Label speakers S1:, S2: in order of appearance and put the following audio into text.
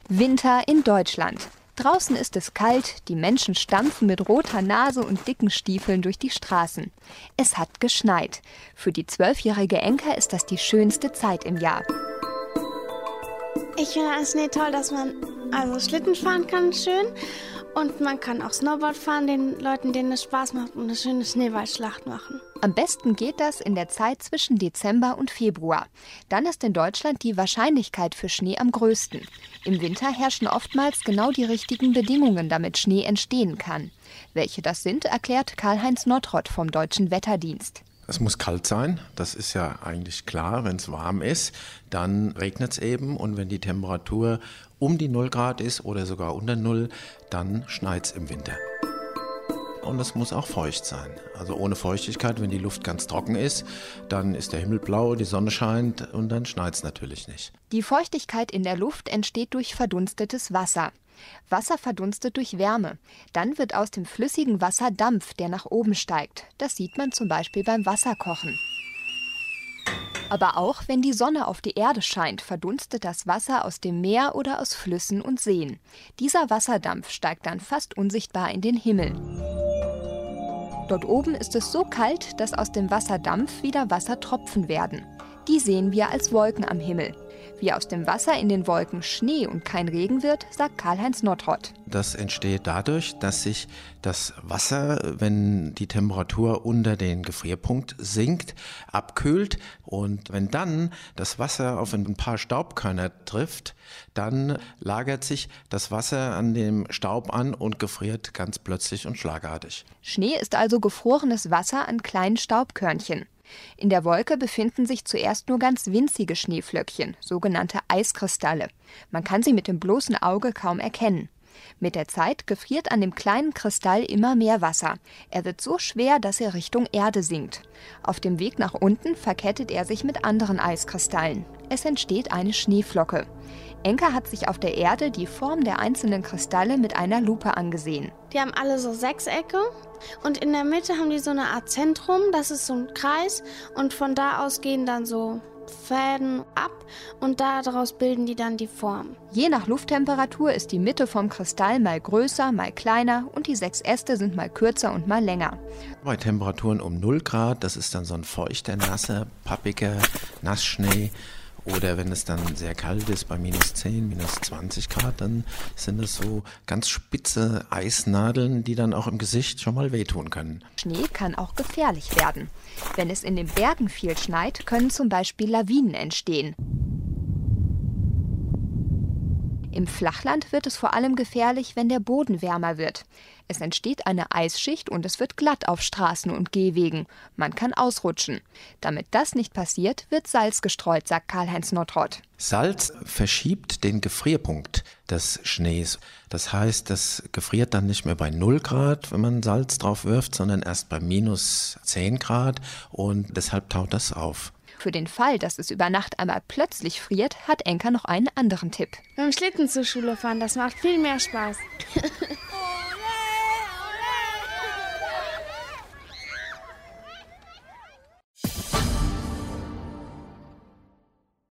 S1: Winter in Deutschland. Draußen ist es kalt, die Menschen stampfen mit roter Nase und dicken Stiefeln durch die Straßen. Es hat geschneit. Für die 12-jährige Enka ist das die schönste Zeit im Jahr.
S2: Ich finde an Schnee toll, dass man Schlitten fahren kann, schön. Und man kann auch Snowboard fahren, den Leuten, denen es Spaß macht, und eine schöne Schneeballschlacht machen.
S1: Am besten geht das in der Zeit zwischen Dezember und Februar. Dann ist in Deutschland die Wahrscheinlichkeit für Schnee am größten. Im Winter herrschen oftmals genau die richtigen Bedingungen, damit Schnee entstehen kann. Welche das sind, erklärt Karl-Heinz Nottrott vom Deutschen Wetterdienst.
S3: Es muss kalt sein, das ist ja eigentlich klar. Wenn es warm ist, dann regnet es eben. Und wenn die Temperatur um die 0 Grad ist oder sogar unter 0, dann schneit es im Winter. Und es muss auch feucht sein. Also ohne Feuchtigkeit, wenn die Luft ganz trocken ist, dann ist der Himmel blau, die Sonne scheint und dann schneit es natürlich nicht.
S1: Die Feuchtigkeit in der Luft entsteht durch verdunstetes Wasser. Wasser verdunstet durch Wärme. Dann wird aus dem flüssigen Wasser Dampf, der nach oben steigt. Das sieht man zum Beispiel beim Wasserkochen. Aber auch wenn die Sonne auf die Erde scheint, verdunstet das Wasser aus dem Meer oder aus Flüssen und Seen. Dieser Wasserdampf steigt dann fast unsichtbar in den Himmel. Dort oben ist es so kalt, dass aus dem Wasserdampf wieder Wassertropfen werden. Die sehen wir als Wolken am Himmel. Wie aus dem Wasser in den Wolken Schnee und kein Regen wird, sagt Karl-Heinz Nottrott.
S3: Das entsteht dadurch, dass sich das Wasser, wenn die Temperatur unter den Gefrierpunkt sinkt, abkühlt. Und wenn dann das Wasser auf ein paar Staubkörner trifft, dann lagert sich das Wasser an dem Staub an und gefriert ganz plötzlich und schlagartig.
S1: Schnee ist also gefrorenes Wasser an kleinen Staubkörnchen. In der Wolke befinden sich zuerst nur ganz winzige Schneeflöckchen, sogenannte Eiskristalle. Man kann sie mit dem bloßen Auge kaum erkennen. Mit der Zeit gefriert an dem kleinen Kristall immer mehr Wasser. Er wird so schwer, dass er Richtung Erde sinkt. Auf dem Weg nach unten verkettet er sich mit anderen Eiskristallen. Es entsteht eine Schneeflocke. Enka hat sich auf der Erde die Form der einzelnen Kristalle mit einer Lupe angesehen.
S2: Die haben alle so Sechsecke und in der Mitte haben die so eine Art Zentrum, das ist so ein Kreis und von da aus gehen dann so Fäden ab und daraus bilden die dann die Form.
S1: Je nach Lufttemperatur ist die Mitte vom Kristall mal größer, mal kleiner und die 6 Äste sind mal kürzer und mal länger.
S3: Bei Temperaturen um 0 Grad, das ist dann so ein feuchter, nasser, pappiger Nassschnee. Oder wenn es dann sehr kalt ist, bei minus 10, minus 20 Grad, dann sind es so ganz spitze Eisnadeln, die dann auch im Gesicht schon mal wehtun können.
S1: Schnee kann auch gefährlich werden. Wenn es in den Bergen viel schneit, können zum Beispiel Lawinen entstehen. Im Flachland wird es vor allem gefährlich, wenn der Boden wärmer wird. Es entsteht eine Eisschicht und es wird glatt auf Straßen und Gehwegen. Man kann ausrutschen. Damit das nicht passiert, wird Salz gestreut, sagt Karl-Heinz Nottrott.
S3: Salz verschiebt den Gefrierpunkt des Schnees. Das heißt, das gefriert dann nicht mehr bei 0 Grad, wenn man Salz drauf wirft, sondern erst bei minus 10 Grad und deshalb taut das auf.
S1: Für den Fall, dass es über Nacht einmal plötzlich friert, hat Enka noch einen anderen Tipp.
S2: Mit dem Schlitten zur Schule fahren, das macht viel mehr Spaß.